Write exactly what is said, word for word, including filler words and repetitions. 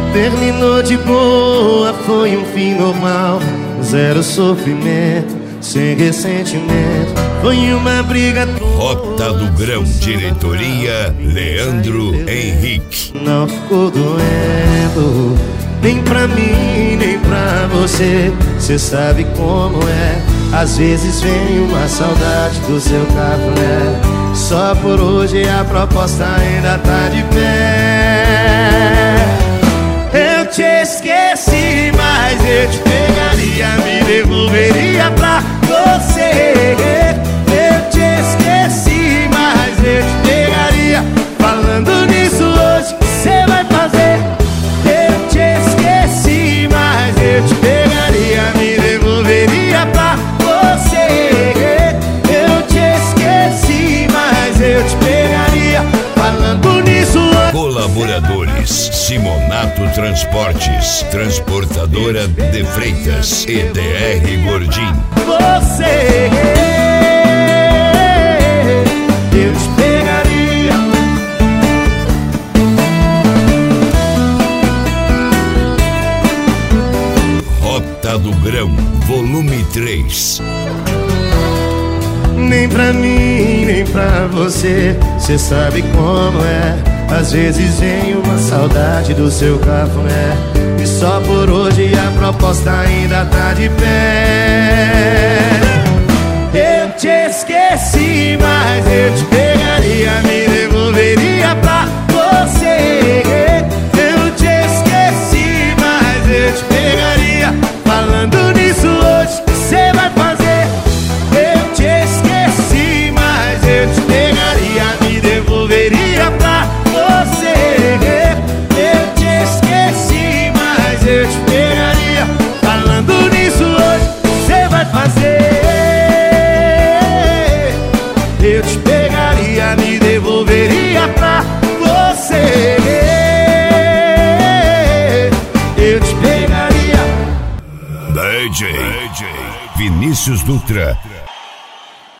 Terminou de boa, foi um fim normal. Zero sofrimento, sem ressentimento. Foi uma briga toda. Rota do Grão, diretoria Leandro Henrique. Não ficou doendo, nem pra mim, nem pra você. Cê sabe como é. Às vezes vem uma saudade do seu cafuné. Só por hoje a proposta ainda tá de pé. Eu te esqueci, mas eu te pegaria, me devolveria pra você. Eu te esqueci, mas eu te pegaria. Falando nisso hoje, o que cê vai fazer? Eu te esqueci, mas eu te pegaria, me devolveria pra você. Eu te esqueci, mas eu te pegaria. Falando nisso hoje. Colaboradores: Simonato Transportes, Transportadora de Freitas e D R Gordim. Você, eu te pegaria. Rota do Grão, volume três. Nem pra mim, nem pra você, cê sabe como é. Às vezes vem uma saudade do seu cafuné. E só por hoje a proposta ainda tá de pé. Eu te esqueci, mas eu te pegaria, me devolveria pra você. Eu te esqueci, mas eu te pegaria. Falando nisso hoje, o que cê vai fazer? Eu te esqueci, mas eu te pegaria, me devolveria pra você. Eu te esqueci, mas eu te pegaria. Falando nisso hoje, o que cê vai fazer? Eu te pegaria, me devolveria pra você. Eu te pegaria. D J Vinícius Dutra